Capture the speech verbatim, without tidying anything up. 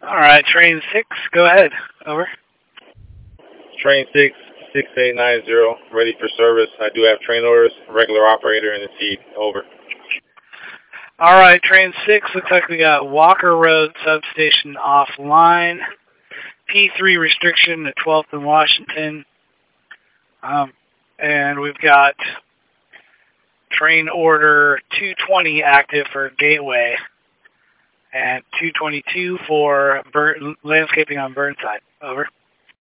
All right, train six, go ahead. Over. Train six, six eight nine zero, ready for service. I do have train orders, regular operator in the seat. Over. All right, train six, looks like we got Walker Road substation offline. P three restriction at twelfth and Washington. Um, and we've got train order two twenty active for Gateway and two twenty-two for Bur- landscaping on Burnside. Over.